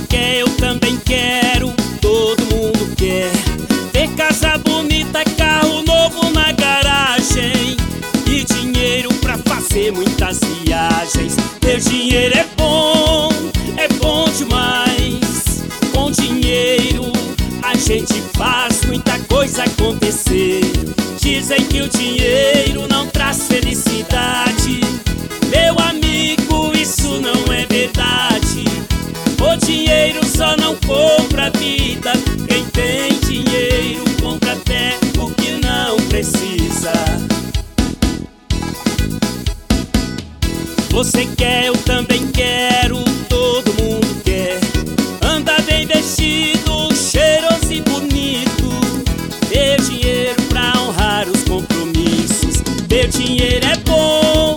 quer, eu também quero, todo mundo quer. Ter casa bonita, carro novo na garagem e dinheiro pra fazer muitas viagens. Ter dinheiro é bom demais. Com dinheiro a gente faz muita coisa acontecer. Dizem que o dinheiro não traz felicidade. Meu amigo, isso não é verdade. O dinheiro só não compra a vida. Quem tem dinheiro compra até o que não precisa. Você quer, eu também quero, todo mundo quer. Anda bem vestido, cheiroso e bonito. Ter dinheiro pra honrar os compromissos. Ter dinheiro é bom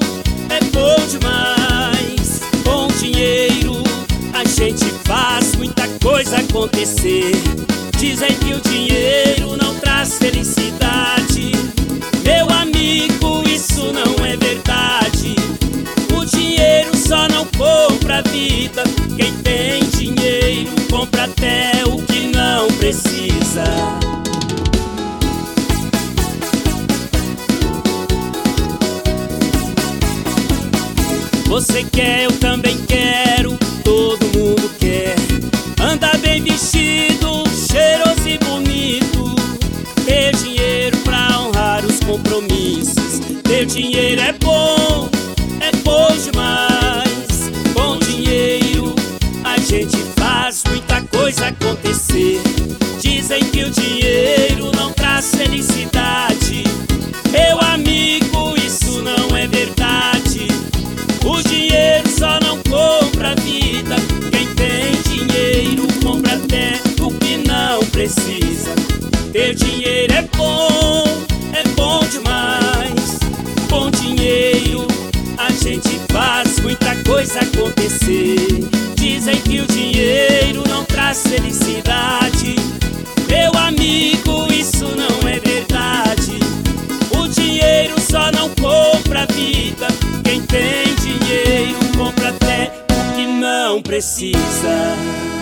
demais. Com dinheiro a gente faz muita coisa acontecer. Dizem que o dinheiro não traz felicidade. Meu amigo, isso não é verdade. O dinheiro só não compra a vida. Quem tem dinheiro compra até o que não precisa. Você quer, eu também quero, todo mundo quer. Anda bem vestido, cheiroso e bonito. Ter dinheiro pra honrar os compromissos. Ter dinheiro é bom demais. Com dinheiro a gente faz muita coisa acontecer. Dizem que o dinheiro não traz felicidade. Meu amigo, isso não é verdade. O dinheiro só não compra a vida. Quem tem dinheiro compra até o que não precisa. Ter dinheiro é bom demais. Com dinheiro a gente faz muita coisa acontecer. Dizem que o dinheiro não traz felicidade. Meu amigo, isso não é verdade. O dinheiro só não compra a vida. Quem tem dinheiro compra até o que não precisa.